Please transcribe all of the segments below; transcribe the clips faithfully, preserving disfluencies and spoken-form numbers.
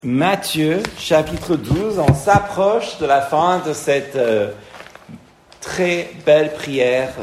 Matthieu, chapitre douze, on s'approche de la fin de cette euh, très belle prière.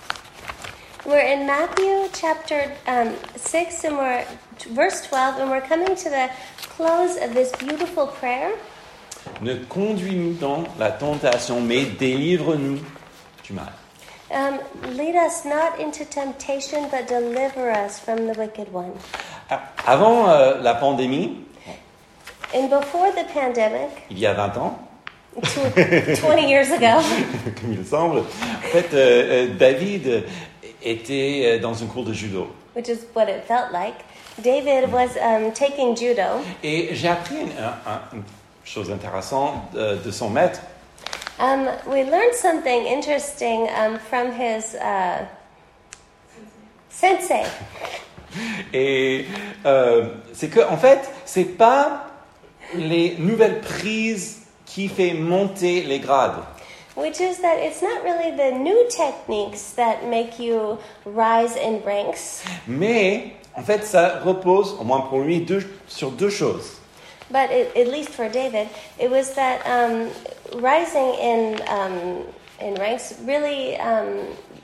We're in Matthew chapter um, six, and we're verse twelve, and we're coming to the close of this beautiful prayer. Ne conduis-nous dans la tentation, mais délivre-nous du mal. Um, lead us not into temptation, but deliver us from the wicked one. Avant euh, la pandémie, And before the pandemic, il y a vingt ans, twenty years ago, comme il semble, en fait, euh, euh, David était dans une cour de judo. which is what it felt like, David was um, taking judo. Et j'ai appris une, un- une chose intéressante de, de son maître. Um, we learned something interesting um, from his uh, sensei. Et euh, c'est que, en fait, c'est pas les nouvelles prises qui fait monter les grades. Which is that it's not really the new techniques that make you rise in ranks, Mais, en fait, ça repose, au moins pour lui, deux, sur deux choses. but it, at least for David, it was that um, rising in um, in ranks really um,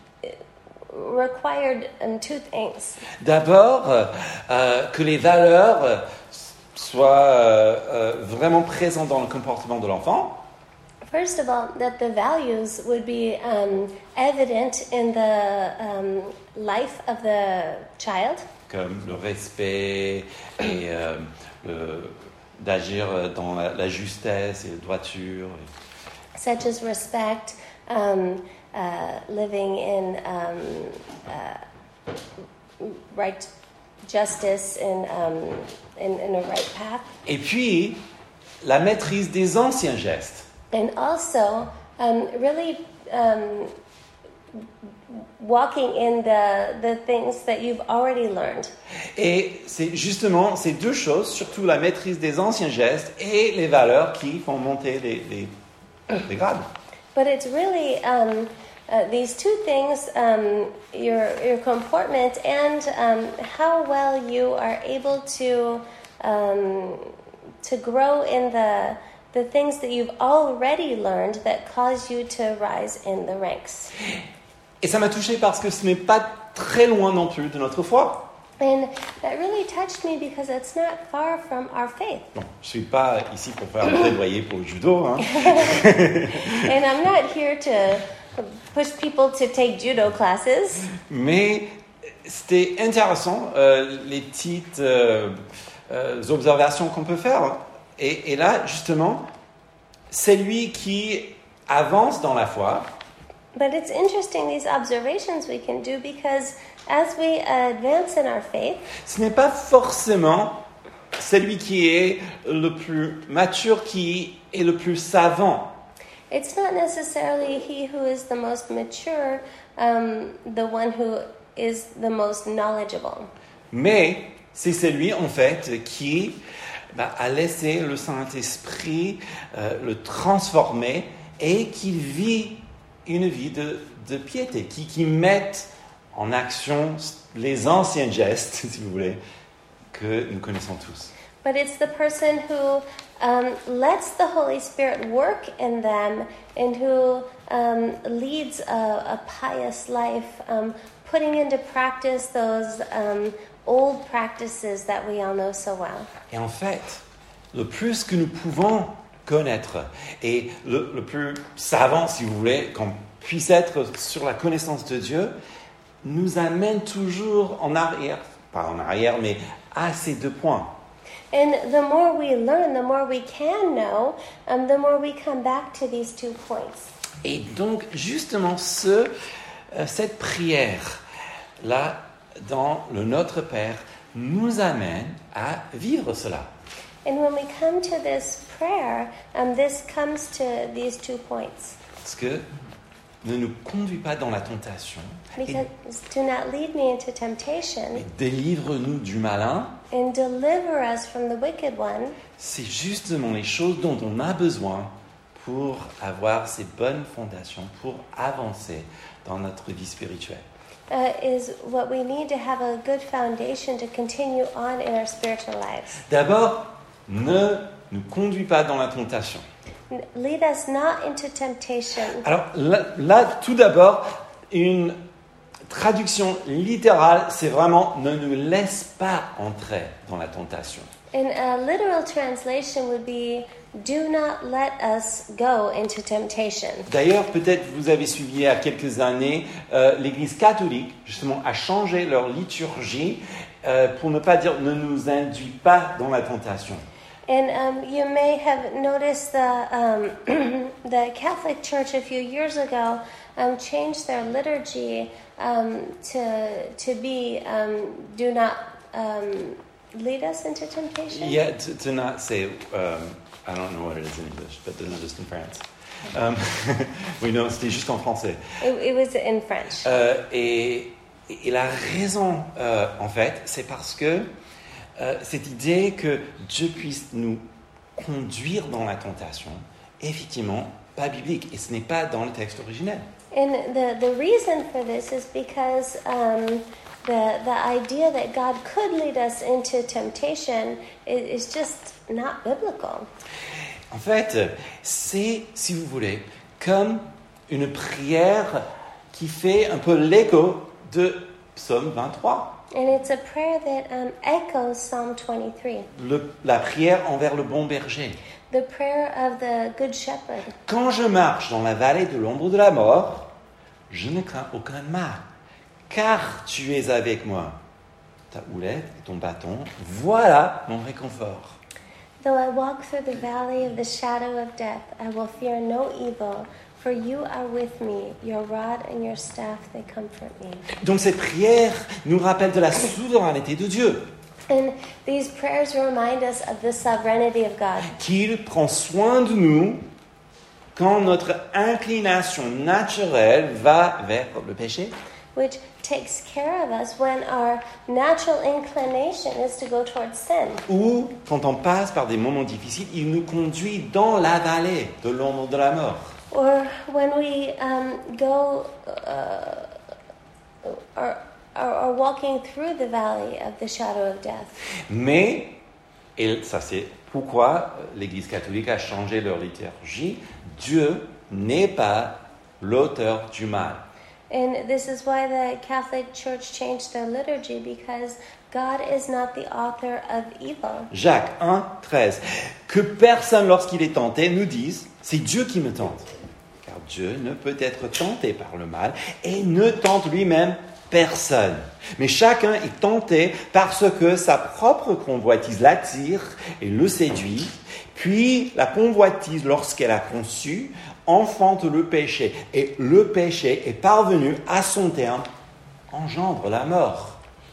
required um, two things. D'abord, euh, euh, que les valeurs euh, soient euh, euh, vraiment présentes dans le comportement de l'enfant. First of all, that the values would be um, evident in the um, life of the child, Comme le respect et euh, le- d'agir dans la, la justesse et la droiture. such as respect, um, uh, living in um, uh, right justice, and um, in, in a right path, Et puis, la maîtrise des anciens gestes. and also um, really um, walking in the the things that you've already learned. Et c'est justement ces deux choses, surtout la maîtrise des anciens gestes et les valeurs qui font monter les, les, les grades. But it's really um, uh, these two things: um, your your comportment and um, how well you are able to um, to grow in the the things that you've already learned that cause you to rise in the ranks. Et ça m'a touché parce que ce n'est pas très loin non plus de notre foi. And that really touched me because it's not far from our faith. Bon, je suis pas ici pour faire un plaidoyer pour le judo, hein. And I'm not here to push people to take judo classes. Mais c'était intéressant, euh, les petites euh, euh, observations qu'on peut faire. Et, et là, justement, c'est lui qui avance dans la foi. But it's interesting, these observations we can do, because as we advance in our faith, Ce n'est pas forcément celui qui est le plus mature, qui est le plus savant. it's not necessarily he who is the most mature, um, the one who is the most knowledgeable. Mais c'est celui, en fait, qui bah, a laissé le Saint-Esprit euh, le transformer et qui vit une vie de, de piété, qui, qui met en action les anciens gestes, si vous voulez, que nous connaissons tous. But it's the person who um, lets the Holy Spirit work in them and who um, leads a, a pious life, um, putting into practice those um, old practices that we all know so well. Et en fait, le plus que nous pouvons connaître et le, le plus savant, si vous voulez, qu'on puisse être sur la connaissance de Dieu, nous amène toujours en arrière, pas en arrière, mais à ces deux points. And the more we learn, the more we can know, um, the more we come back to these two points. Et donc, justement, ce, euh, cette prière-là, dans le Notre Père, nous amène à vivre cela. And when we come to this prayer, um, this comes to these two points. Parce que ne nous conduis pas dans la tentation, et, Because do not lead me into et temptation, délivre-nous du malin. and deliver us from the wicked one. C'est justement les choses dont on a besoin pour avoir ces bonnes fondations, pour avancer dans notre vie spirituelle. Uh, is what we need to have a good foundation to continue on in our spiritual lives. D'abord, ne nous conduis pas dans la tentation. Lead us not into temptation. Alors là, là, tout d'abord, une traduction littérale, c'est vraiment « ne nous laisse pas entrer dans la tentation ». And a literal translation would be, do not let us go into temptation. D'ailleurs, peut-être vous avez suivi il y a quelques années, euh, l'Église catholique, justement, a changé leur liturgie euh, pour ne pas dire « ne nous induis pas dans la tentation ». And um, you may have noticed the um, the Catholic Church a few years ago um, changed their liturgy um, to to be um, do not um, lead us into temptation. Yeah, to, to not say, um, I don't know what it is in English, but this is just in France. Um, oui, non, c'était juste en français. It, it was in French. Euh, et, et la raison, euh, en fait, c'est parce que Euh, cette idée que Dieu puisse nous conduire dans la tentation, effectivement, pas biblique, et ce n'est pas dans le texte originel. And the, the reason for this is because um, the, the idea that God could lead us into temptation is, is just not biblical. En fait, c'est, si vous voulez, comme une prière qui fait un peu l'écho de Psaume vingt-trois. And it's a prayer that um, echoes Psalm twenty-three. Le, la prière envers le bon berger. The prayer of the Good Shepherd. Quand je marche dans la vallée de l'ombre de la mort, je ne crains aucun mal, car tu es avec moi. Ta houlette et ton bâton, voilà mon réconfort. Though I walk through the valley of the shadow of death, I will fear no evil. For you are with me, your rod and your staff, they comfort me. Donc cette prière nous rappelle de la souveraineté de Dieu. And these prayers remind us of the sovereignty of God. Qu'il prend soin de nous quand notre inclination naturelle va vers le péché. Which takes care of us when our natural inclination is to go towards sin. Ou quand on passe par des moments difficiles, il nous conduit dans la vallée de l'ombre de la mort. Or when we um, go uh, or, or, or walking through the valley of the shadow of death. Mais, et ça c'est pourquoi l'Église catholique a changé leur liturgie, Dieu n'est pas l'auteur du mal. And this is why the Catholic Church changed their liturgy, because God is not the author of evil. Jacques un, treize. Que personne, lorsqu'il est tenté, nous dise « c'est Dieu qui me tente ». Car Dieu ne peut être tenté par le mal et ne tente lui-même personne. Mais chacun est tenté parce que sa propre convoitise l'attire et le séduit. Puis la convoitise, lorsqu'elle a conçu, enfante le péché. Et le péché est parvenu à son terme, engendre la mort.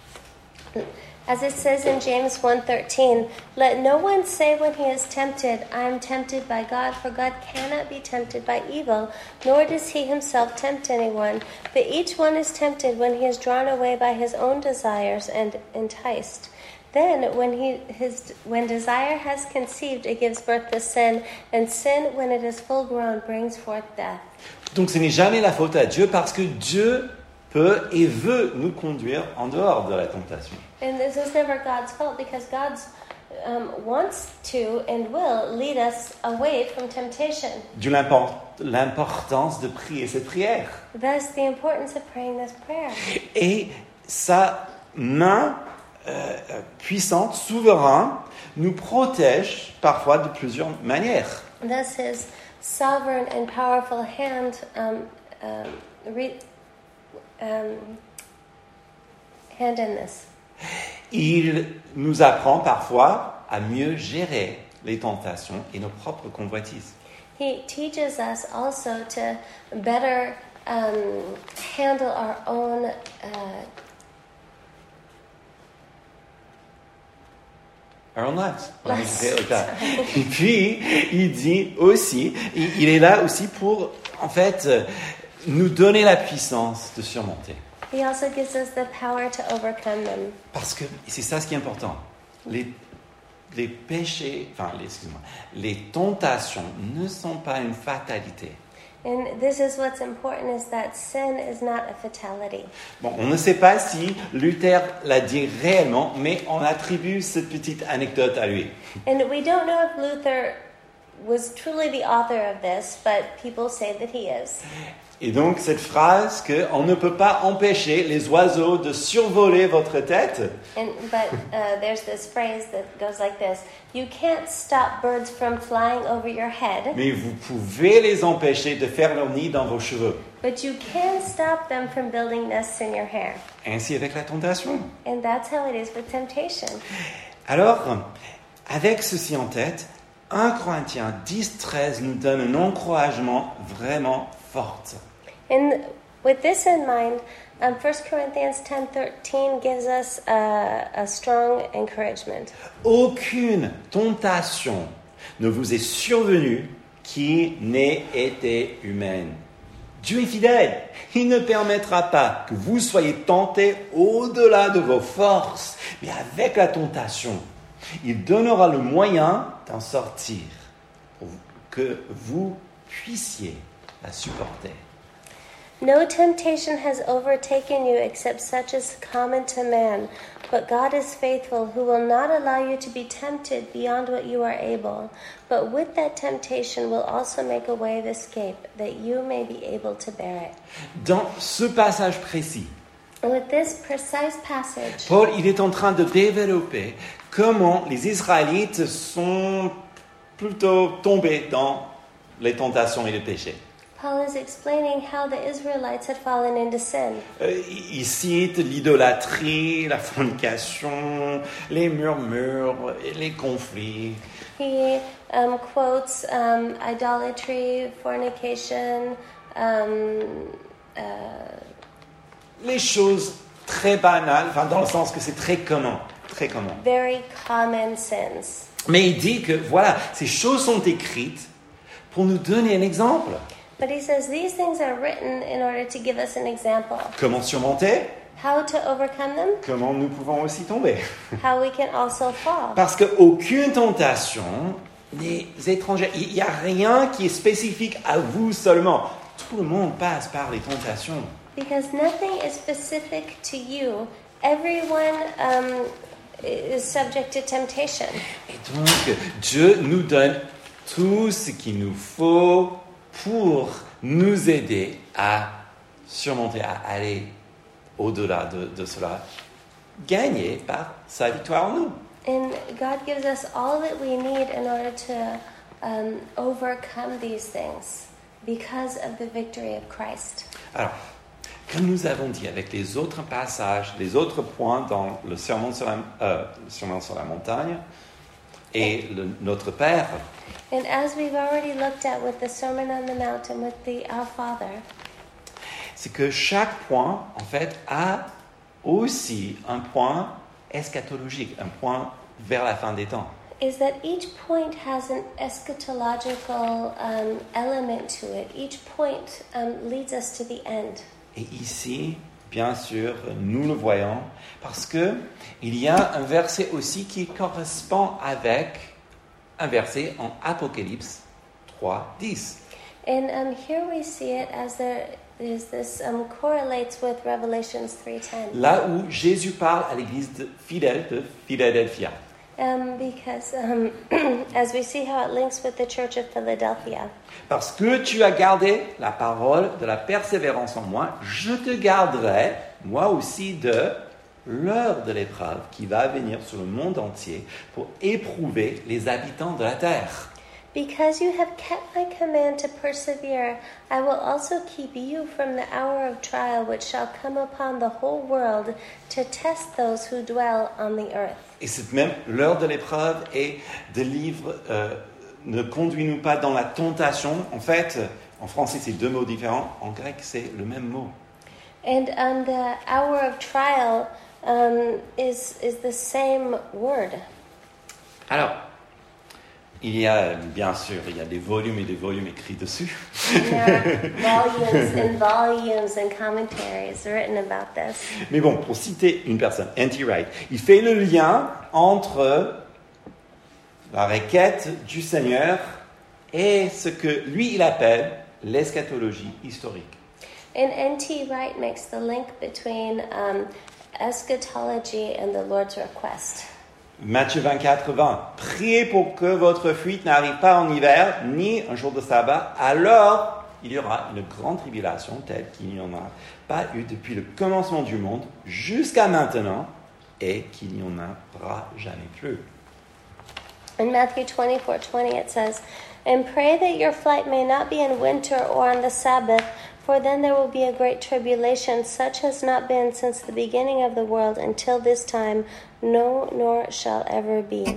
As it says in James one thirteen, let no one say when he is tempted, I am tempted by God, for God cannot be tempted by evil, nor does he himself tempt anyone. But each one is tempted when he is drawn away by his own desires and enticed. Then, when he his when desire has conceived, it gives birth to sin, and sin, when it is full grown, brings forth death. Donc ce n'est jamais la faute à Dieu parce que Dieu peut et veut nous conduire en dehors de la tentation. And this is never God's fault, because God um, wants to and will lead us away from temptation. D'où l'import- l'importance de prier cette prière. Thus, the importance of praying this prayer. Et sa main euh, puissante, souveraine, nous protège parfois de plusieurs manières. Thus, His sovereign and powerful hand um, um, re, um, hand in this. Il nous apprend parfois à mieux gérer les tentations et nos propres convoitises. He teaches us also to better um, handle our own uh, Our own lives. On va Lives. dire comme ça. Et puis, il dit aussi, il il est là aussi pour, en fait, euh, nous donner la puissance de surmonter. He also gives us the power to overcome them. Parce que, et c'est ça ce qui est important, les, les péchés, enfin, les, excuse-moi, les tentations ne sont pas une fatalité. And this is what's important, is that sin is not a fatality. Bon, on ne sait pas si Luther l'a dit réellement, mais on attribue cette petite anecdote à lui. And we don't know if Luther was truly the author of this, but people say that he is. Et donc cette phrase que on ne peut pas empêcher les oiseaux de survoler votre tête. And, but uh, there's this phrase that goes like this: you can't stop birds from flying over your head, Mais vous pouvez les empêcher de faire leur nid dans vos cheveux. but you can stop them from building nests in your hair. Ainsi avec la tentation. And that's how it is with temptation. Alors, avec ceci en tête, premier Corinthiens dix, treize nous donne un encouragement vraiment fort. And with this in mind, um, First Corinthians ten thirteen gives us a, a strong encouragement. Aucune tentation ne vous est survenue qui n'ait été humaine. Dieu est fidèle. Il ne permettra pas que vous soyez tentés au-delà de vos forces. Mais avec la tentation, il donnera le moyen d'en sortir pour que vous puissiez la supporter. No temptation has overtaken you except such as common to man, but God is faithful, who will not allow you to be tempted beyond what you are able, but with that temptation will also make a way of escape, that you may be able to bear it. Dans ce passage précis, With this precise passage, Paul il est en train de développer comment les Israélites sont plutôt tombés dans les tentations et le péché. Paul is explaining how the Israelites had fallen into sin. Euh, il cite l'idolâtrie, la fornication, les murmures, les conflits. He um, quotes um, idolatry, fornication, um, uh, Les choses très banales, enfin dans le sens que c'est très commun, très commun. very common sins. Mais il dit que voilà, ces choses sont écrites pour nous donner un exemple. But he says these things are written in order to give us an example. Comment surmonter? How to overcome them, Comment nous pouvons aussi tomber? how we can also fall. Parce qu'aucune tentation n'est étrangère. Il n'y a rien qui est spécifique à vous seulement. Tout le monde passe par les tentations. Because nothing is specific to you. Everyone um, is subject to temptation. Et donc, Dieu nous donne tout ce qu'il nous faut pour nous aider à surmonter, à aller au-delà de, de cela, gagner par sa victoire en nous. And God gives us all that we need in order to um, overcome these things because of the victory of Christ. Alors, comme nous avons dit avec les autres passages, les autres points dans le sermon sur la, euh, le sermon sur la montagne et le, notre Père, And as we've already looked at with the Sermon on the Mount and with the Our Father, c'est que chaque point, en fait, a aussi un point eschatologique, un point vers la fin des temps. is that each point has an eschatological um, element to it. Each point um, leads us to the end. Et ici, bien sûr, nous le voyons, parce que il y a un verset aussi qui correspond avec un verset en Apocalypse trois, dix. And um, here we see it as there is this um, correlates with Revelations three ten. Là où Jésus parle à l'église de fidèle de Philadelphia. Um, because um, as we see how it links with the Church of Philadelphia. Parce que tu as gardé la parole de la persévérance en moi, je te garderai, moi aussi, de l'heure de l'épreuve qui va venir sur le monde entier pour éprouver les habitants de la terre. Because you have kept my command to persevere, I will also keep you from the hour of trial which shall come upon the whole world to test those who dwell on the earth. Et cette même l'heure de l'épreuve et de livre euh, ne conduis-nous pas dans la tentation. En fait, en français c'est deux mots différents, en grec c'est le même mot. And um, the hour of trial um, is is the same word. Alors, il y a, bien sûr, il y a des volumes et des volumes écrits dessus. And there are volumes and volumes and commentaries written about this. Mais bon, pour citer une personne, N T Wright, il fait le lien entre la requête du Seigneur et ce que lui, il appelle l'eschatologie historique. And N T Wright makes the link between um, eschatology and the Lord's request. Matthieu vingt-quatre, vingt. Priez pour que votre fuite n'arrive pas en hiver, ni un jour de sabbat. Alors, il y aura une grande tribulation telle qu'il n'y en a pas eu depuis le commencement du monde jusqu'à maintenant et qu'il n'y en aura jamais plus. In Matthew twenty-four twenty it says, "And pray that your flight may not be in winter or on the Sabbath, for then there will be a great tribulation, such as not been since the beginning of the world until this time, no, nor shall ever be."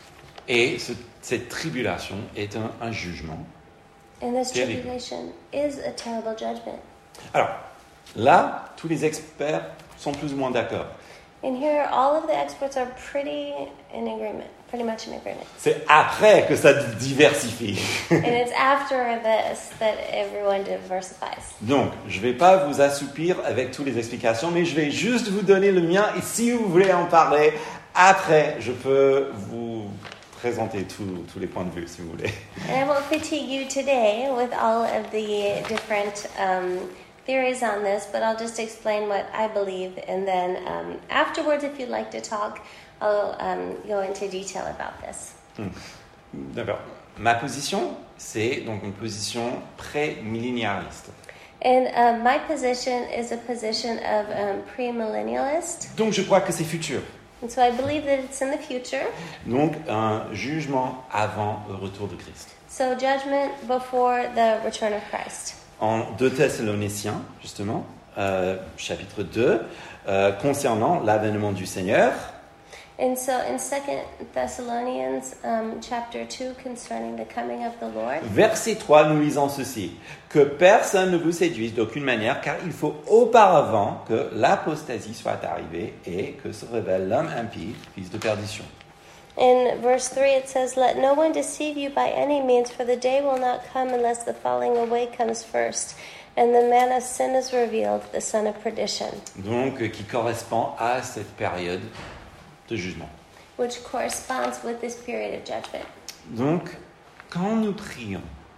Et ce, cette tribulation est un, un jugement. And this Terrible. tribulation is a terrible judgment. Alors, là, tous les experts sont plus ou moins d'accord. And here, all of the experts are pretty in agreement, pretty much in agreement. C'est après que ça diversifie. And it's after this that everyone diversifies. Donc, je ne vais pas vous assoupir avec toutes les explications, mais je vais juste vous donner le mien. Et si vous voulez en parler, après, je peux vous présenter tous tous les points de vue, si vous voulez. And I won't fatigue you today with all of the different um, theories on this, but I'll just explain what I believe, and then um, afterwards, if you'd like to talk, I'll um, go into detail about this. Hmm. D'accord. Ma position, c'est donc une position pré-millénialiste. And uh, my position is a position of um, premillennialist, Donc, je crois que c'est futur. and so I believe that it's in the future. Donc, un jugement avant le retour de Christ. So judgment before the return of Christ. En deux Thessaloniciens, justement, euh, chapitre deux, euh, concernant l'avènement du Seigneur, And so in Second Thessalonians um, chapter two, concerning the coming of the Lord, verset trois, nous lisons ceci. Que personne ne vous séduise d'aucune manière, car il faut auparavant que l'apostasie soit arrivée et que se révèle l'homme impie, fils de perdition. in verse three it says, "Let no one deceive you by any means, for the day will not come unless the falling away comes first, and the man of sin is revealed, the son of perdition," Donc, euh, qui correspond à cette période de jugement. which corresponds with this period of judgment. Donc, quand nous prions,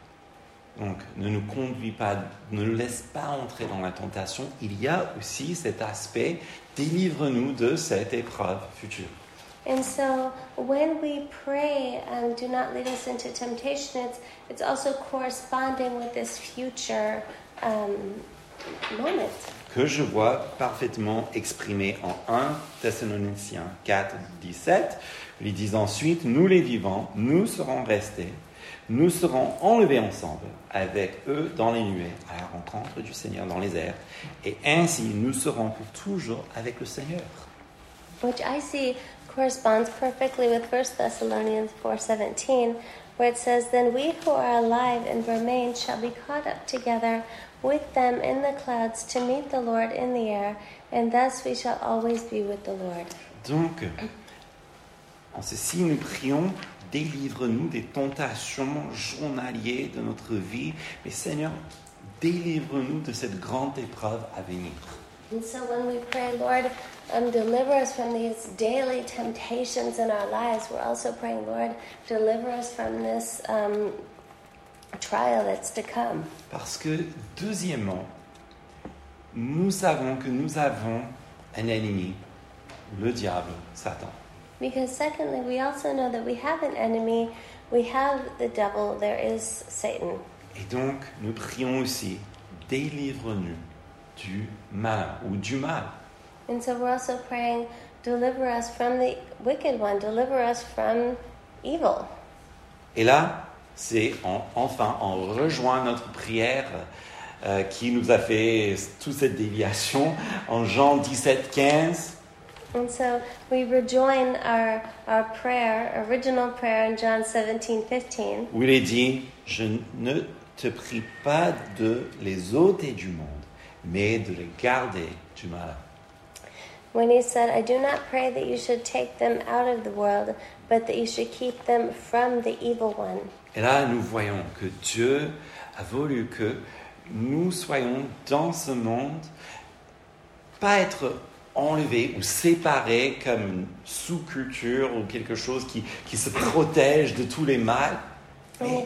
donc ne nous conduis pas, ne nous laisse pas entrer dans la tentation, il y a aussi cet aspect, délivre-nous de cette épreuve future. And so when we pray, um, do not lead us into temptation, it's, it's also corresponding with this future um, moment. Que je vois parfaitement exprimé en un Thessaloniciens quatre, dix-sept. Il dit ensuite, nous les vivants, nous serons restés, nous serons enlevés ensemble avec eux dans les nuées, à la rencontre du Seigneur dans les airs, et ainsi nous serons pour toujours avec le Seigneur. Which I see corresponds perfectly with First Thessalonians four seventeen, where it says, "Then we who are alive and remain shall be caught up together with them in the clouds to meet the Lord in the air, and thus we shall always be with the Lord." Donc, en ceci, nous prions, délivre-nous des tentations journalières de notre vie, mais Seigneur, délivre-nous de cette grande épreuve à venir. And so when we pray, Lord, um, deliver us from these daily temptations in our lives, we're also praying, Lord, deliver us from this um, trial that's to come. Parce que, deuxièmement, nous savons que nous avons un ennemi, le diable, Satan. Because secondly, we also know that we have an enemy, we have the devil, there is Satan. Et donc, nous prions aussi, délivre-nous du mal ou du mal. And so we're also praying, deliver us from the wicked one, deliver us from evil. Et là, c'est en, enfin, on rejoint notre prière euh, qui nous a fait toute cette déviation en Jean dix-sept, quinze. And so we rejoin our, our prayer, original prayer in John seventeen fifteen, Où il est dit, je ne te prie pas de les ôter du monde, mais de les garder du mal. when he said, "I do not pray that you should take them out of the world, but that you should keep them from the evil one." Et là, nous voyons que Dieu a voulu que nous soyons dans ce monde, pas être enlevés ou séparés comme une sous-culture ou quelque chose qui, qui se protège de tous les mâles. And Mais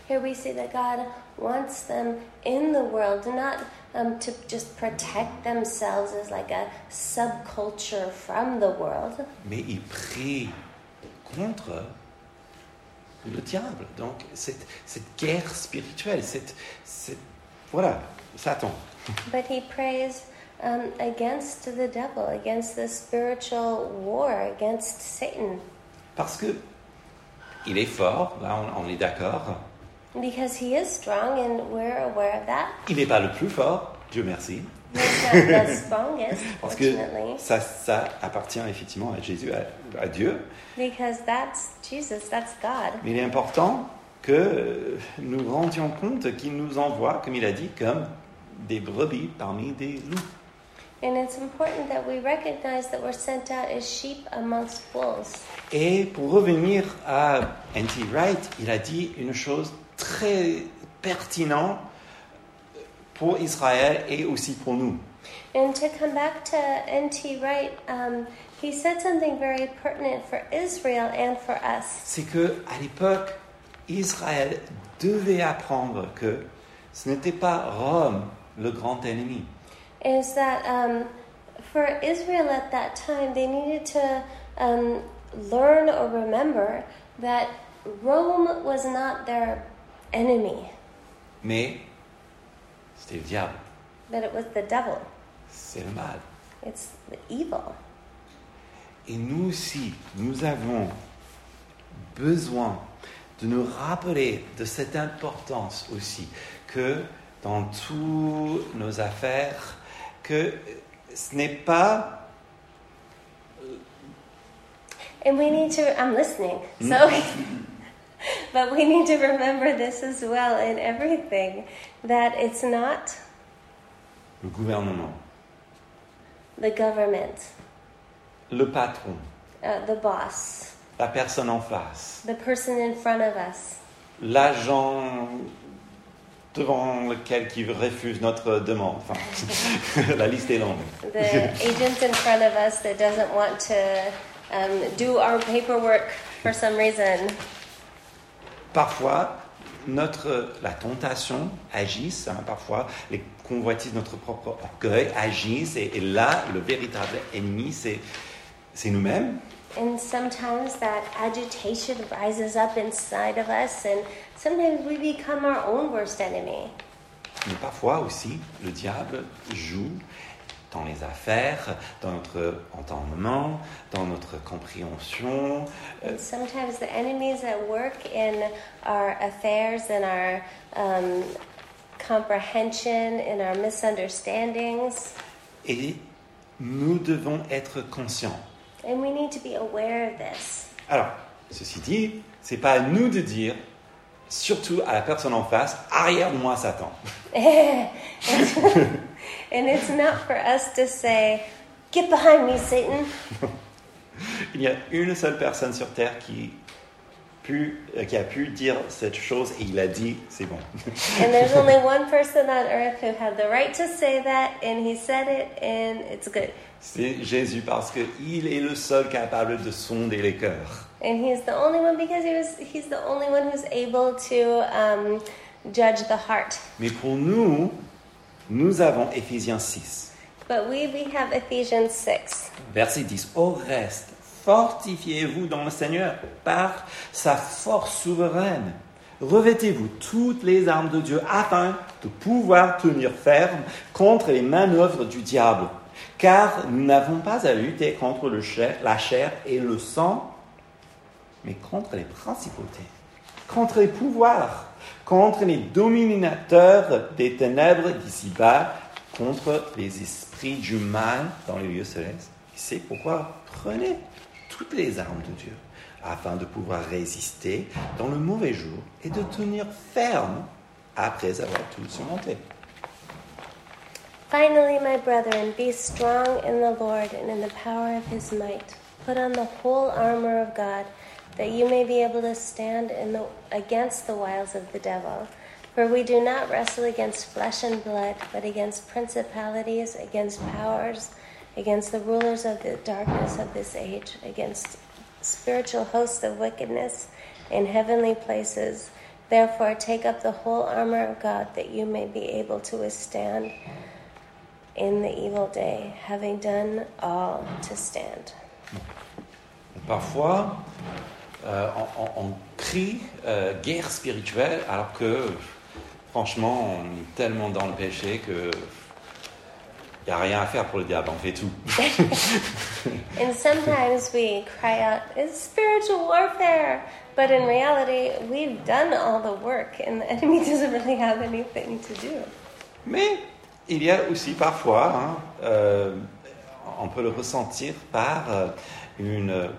Here we see that God wants them in the world, not um, to just protect themselves as like a subculture from the world. Mais il prie contre le diable. Donc, cette, cette guerre spirituelle, cette, cette, voilà, Satan. But he prays um, against the devil, against the spiritual war, against Satan. Parce que il est fort, là on, on est d'accord. Because he is strong and we're aware of that. Il n'est pas le plus fort, Dieu merci. He's not the strongest, Parce que fortunately. ça, ça appartient effectivement à Jésus, à, à Dieu. Because that's Jesus, that's God. Mais il est important que nous rendions compte qu'il nous envoie, comme il a dit, comme des brebis parmi des loups. And it's important that we recognize that we're sent out as sheep amongst wolves. Et pour revenir à N T Wright, il a dit une chose très pertinente pour Israël et aussi pour nous. And to come back to N T Wright, um, he said something very pertinent for Israel and for us. C'est que à l'époque, Israël devait apprendre que ce n'était pas Rome le grand ennemi. Is that um, for Israel at that time, they needed to um, learn or remember that Rome was not their enemy, Mais c'était le diable, that it was the devil. c'est le mal. It's the evil. Et nous aussi, nous avons besoin de nous rappeler de cette importance aussi, que dans toutes nos affaires, que ce n'est pas... And we need to, I'm listening, so, but we need to remember this as well in everything, that it's not le gouvernement, the government, le patron, uh, the boss, la personne en face, the person in front of us, l'agent devant lequel qui refuse notre demande. Enfin, la liste est longue. the agent in front of us that doesn't want to um, do our paperwork for some reason. Parfois, notre, la tentation agisse, hein, parfois les convoitises de notre propre orgueil agissent, et, et là, le véritable ennemi, c'est, c'est nous-mêmes. And sometimes that agitation rises up inside of us, and sometimes we become our own worst enemy. Mais parfois aussi, le diable joue dans les affaires, dans notre entendement, dans notre compréhension. And sometimes the enemies at work in our affairs, in our um, comprehension, in our misunderstandings. Et nous devons être conscients. And we need to be aware of this. Alors, ceci dit, c'est pas à nous de dire, surtout à la personne en face, arrière de moi Satan. And it's not for us to say, get behind me, Satan. Il y a une seule personne sur terre qui, pu, euh, qui a pu dire cette chose et il a dit, c'est bon. And there's only one person on earth who had the right to say that, and he said it, and it's good. C'est Jésus parce qu'il est le seul capable de sonder les cœurs. And he's the only one because he was, he's the only one who's able to um, judge the heart. Mais pour nous, nous avons Éphésiens six. But we, we have Ephesians six. Verset dix. Au reste, fortifiez-vous dans le Seigneur par sa force souveraine. Revêtez-vous toutes les armes de Dieu afin de pouvoir tenir ferme contre les manœuvres du diable. Car nous n'avons pas à lutter contre le chair, la chair et le sang, mais contre les principautés, contre les pouvoirs, contre les dominateurs des ténèbres d'ici-bas, contre les esprits du mal dans les lieux célestes. Et c'est pourquoi prenez toutes les armes de Dieu, afin de pouvoir résister dans le mauvais jour et de tenir ferme après avoir tout surmonté. Finally, my brethren, be strong in the Lord and in the power of his might. Put on the whole armor of God, that you may be able to stand in the, against the wiles of the devil. For we do not wrestle against flesh and blood, but against principalities, against powers, against the rulers of the darkness of this age, against spiritual hosts of wickedness in heavenly places. Therefore, take up the whole armor of God that you may be able to withstand in the evil day, having done all to stand. Parfois, euh, on, on, on crie euh, guerre spirituelle alors que, franchement, on est tellement dans le péché que il n'y a rien à faire pour le diable, on fait tout. And sometimes we cry out, it's spiritual warfare. But in reality, we've done all the work and the enemy doesn't really have anything to do. Mais il y a aussi parfois, hein, euh, on peut le ressentir par euh, une euh,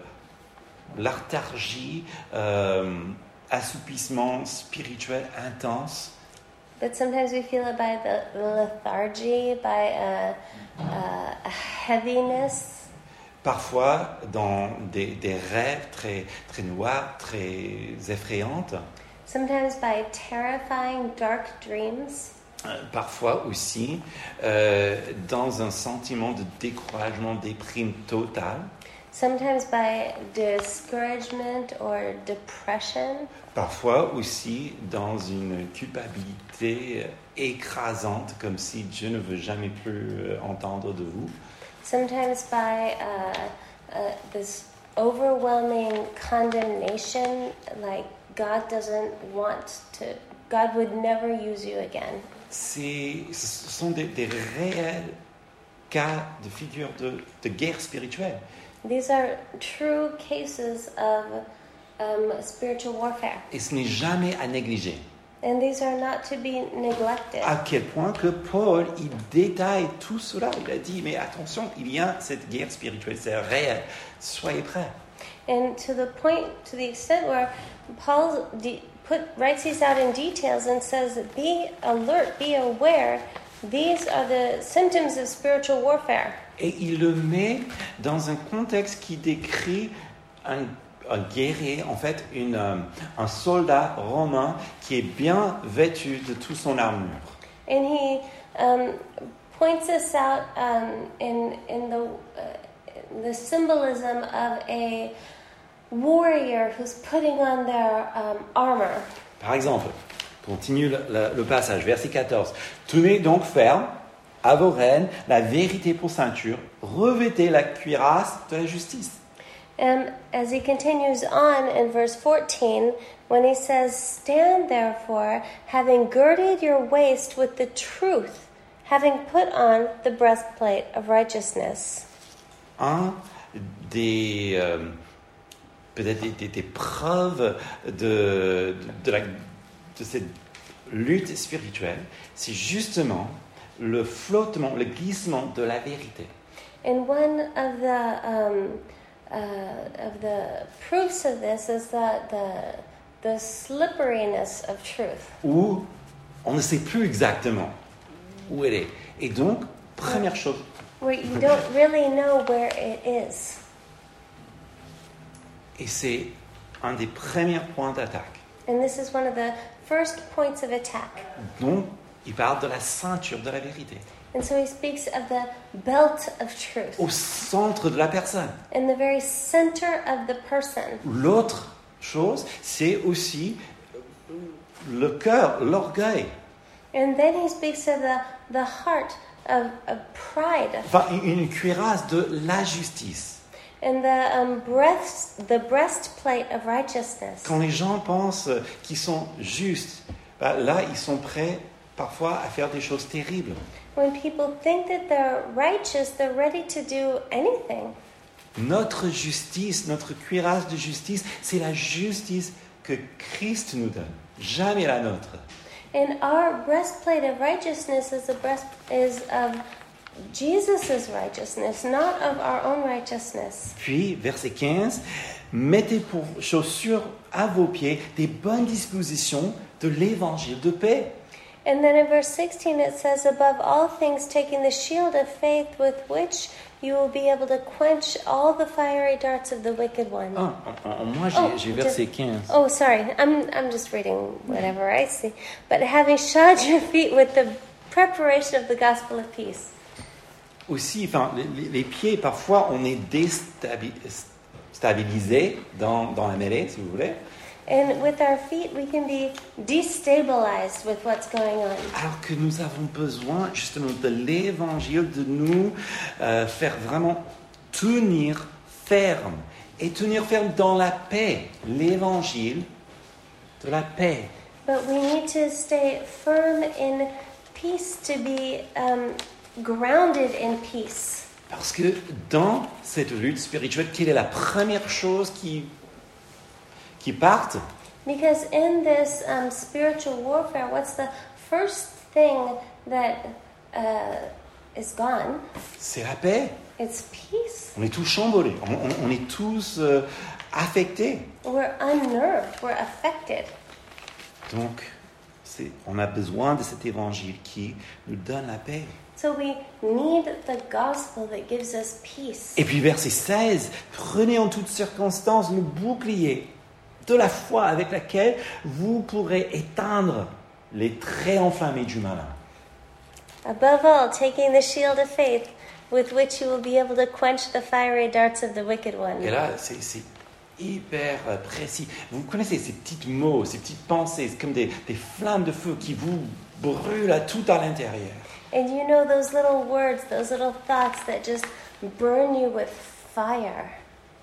lethargie, euh, assoupissement spirituel intense. But sometimes we feel it by the, the lethargy, by a, a, a heaviness. Parfois dans des, des rêves très, très noirs, très effrayantes. Sometimes by terrifying dark dreams. Euh, parfois aussi euh, dans un sentiment de découragement, déprime totale. Sometimes by discouragement or depression. Parfois aussi dans une culpabilité écrasante, comme si Dieu ne veut jamais plus entendre de vous. Sometimes by uh, uh, this overwhelming condemnation, like God doesn't want to, God would never use you again. C'est, ce sont des, des réels cas de figure de, de guerre spirituelle. These are true cases of um, spiritual warfare. Et ce n'est jamais à négliger. And these are not to be neglected. À quel point que Paul, il détaille tout cela. Il a dit, mais attention, il y a cette guerre spirituelle, c'est réel. Soyez prêts. And to the point, to the extent where Paul de- put, writes these out in details and says, be alert, be aware. These are the symptoms of spiritual warfare. Et il le met dans un contexte qui décrit un un guerrier, en fait, une, euh, un soldat romain qui est bien vêtu de toute son armure. And he um, points this out um, in, in the, uh, the symbolism of a warrior who's putting on their um, armor. Par exemple, continue le, le, le passage, verset quatorze. Tenez donc ferme à vos rênes la vérité pour ceinture, revêtez la cuirasse de la justice. And as he continues on in verse fourteen, when he says, stand therefore, having girded your waist with the truth, having put on the breastplate of righteousness. Un des, euh, peut-être des, des, des preuves de, de, de, la, de cette lutte spirituelle, c'est justement le flottement, le glissement de la vérité. And one of the... Um, Uh, of the proofs of this is that the the slipperiness of truth. Où on ne sait plus exactement où elle est. Et donc, première chose. Where you don't really know where it is. Et c'est un des premiers points d'attaque. And this is one of the first points of attack. Donc, il parle de la ceinture de la vérité. And so he speaks of the belt of truth. Au centre de la personne. In the very center of the person. L'autre chose, c'est aussi le cœur, l'orgueil. And then he speaks of the, the heart of, of pride. Enfin, une cuirasse de la justice. And the um, breast, the breastplate of righteousness. Quand les gens pensent qu'ils sont justes, ben là, ils sont prêts parfois à faire des choses terribles. When people think that they're righteous, they're ready to do anything. Notre justice, notre cuirasse de justice, c'est la justice que Christ nous donne, jamais la nôtre. And our breastplate of righteousness is a breast is of Jesus' righteousness, not of our own righteousness. Puis, verset quinze, mettez pour chaussures à vos pieds des bonnes dispositions de l'évangile de paix. And then in verse sixteen it says, above all things, taking the shield of faith with which you will be able to quench all the fiery darts of the wicked one. Ah, moi, j'ai, Oh, j'ai just- verset quinze. Oh, sorry, I'm I'm just reading whatever I see. But having shod your feet with the preparation of the gospel of peace. Aussi, enfin, les, les pieds, parfois, on est déstabilisé dans, dans la mêlée, si vous voulez. And with our feet, we can be destabilized with what's going on. Alors que nous avons besoin justement de l'évangile, de nous euh, faire vraiment tenir ferme. Et tenir ferme dans la paix. L'évangile de la paix. But we need to stay firm in peace, to be um, grounded in peace. Parce que dans cette lutte spirituelle, quelle est la première chose qui, qui parte? Because in this um, spiritual warfare, what's the first thing that uh, is gone? C'est la paix. It's peace. On est tous chamboulés, on, on, on est tous euh, affectés. We're unnerved, we're affected. Donc, c'est, on a besoin de cet évangile qui nous donne la paix. So we need the gospel that gives us peace. Et puis verset seize, prenez en toutes circonstances le bouclier de la foi avec laquelle vous pourrez éteindre les traits enflammés du malin. Above all, taking the shield of faith with which you will be able to quench the fiery darts of the wicked one. Et là, c'est, c'est hyper précis. Vous connaissez ces petits mots, ces petites pensées, c'est comme des, des flammes de feu qui vous brûlent à tout à l'intérieur. And you know those little words, those little thoughts that just burn you with fire.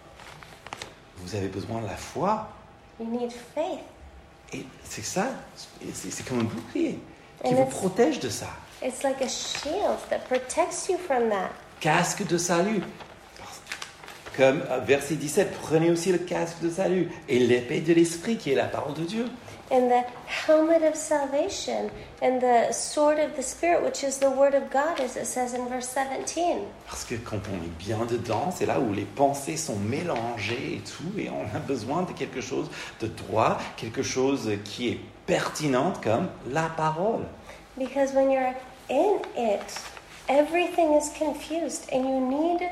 Vous avez besoin de la foi. You need faith. Et c'est ça, c'est, c'est comme un bouclier qui And vous it's- protège de ça. It's like a shield that protects you from that. Casque de salut. Comme euh, verset dix-sept, prenez aussi le casque de salut et l'épée de l'esprit qui est la parole de Dieu. And the helmet of salvation and the sword of the Spirit, which is the word of God, as it says in verse seventeen. Parce que quand on est bien dedans, c'est là où les pensées sont mélangées et tout, et on a besoin de quelque chose de droit, quelque chose qui est pertinente comme la parole. Because when you're in it, everything is confused and you need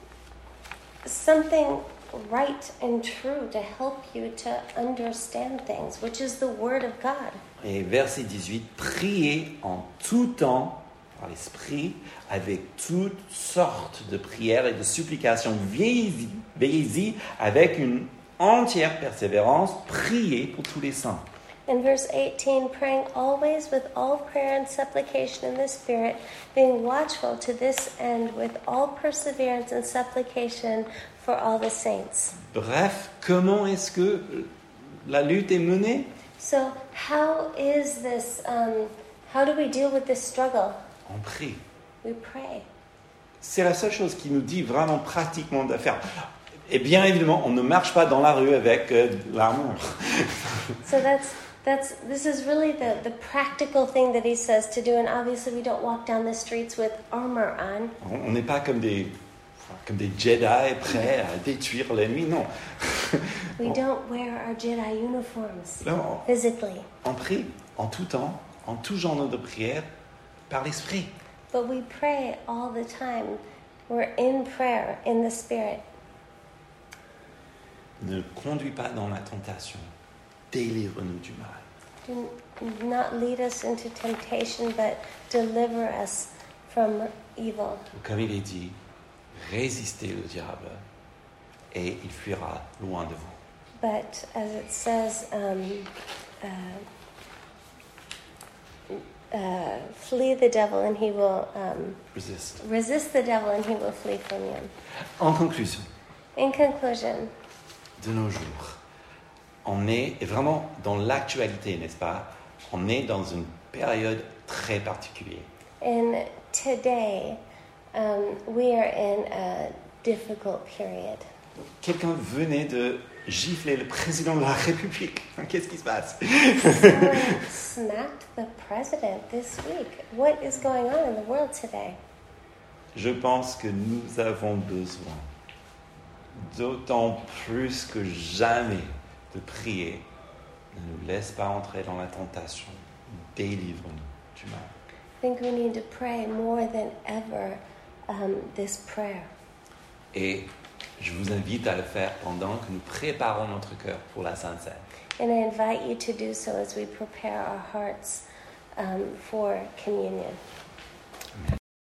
something right and true to help you to understand things, which is the Word of God. Et verset dix-huit, priez en tout temps par l'Esprit avec toutes sortes de prières et de supplications. Veillez-y, veillez-y avec une entière persévérance, priez pour tous les saints. In verse eighteen, praying always with all prayer and supplication in the Spirit, being watchful to this end with all perseverance and supplication for all the saints. Bref, comment est-ce que la lutte est menée? So, how is this, um, how do we deal with this struggle? On prie. We pray. C'est la seule chose qui nous dit vraiment pratiquement de faire. Et bien évidemment, on ne marche pas dans la rue avec euh, l'armure. So that's that's this is really the, the practical thing that he says to do, and obviously we don't walk down the streets with armor on. On on n'est pas comme des, comme des Jedi prêts à détruire l'ennemi, non. We don't wear our Jedi uniforms Non, physically, on prie en tout temps, en tout genre de prière, par l'Esprit. but we pray all the time. We're in prayer in the Spirit. Ne conduis pas dans la tentation. Délivre-nous du mal. Do not lead us into temptation, but deliver us from evil. Comme il est dit, résistez le diable et il fuira loin de vous. But as it says, um, uh, uh, flee the devil and he will um, Résiste. resist the devil and he will flee from you. En conclusion, In conclusion, de nos jours, on est vraiment dans l'actualité, n'est-ce pas? On est dans une période très particulière. in today, um, we are in a difficult period. Quelqu'un venait de gifler le président de la République. Qu'est-ce qui se passe? Someone smacked the president this week. What is going on in the world today? Je pense que nous avons besoin, d'autant plus que jamais, de prier. Ne nous laisse pas entrer dans la tentation. Délivre-nous du mal. I think we need to pray more than ever um, this prayer. Et je vous invite à le faire pendant que nous préparons notre cœur pour la Sainte Seine. And I invite you to do so as we prepare our hearts um, for communion.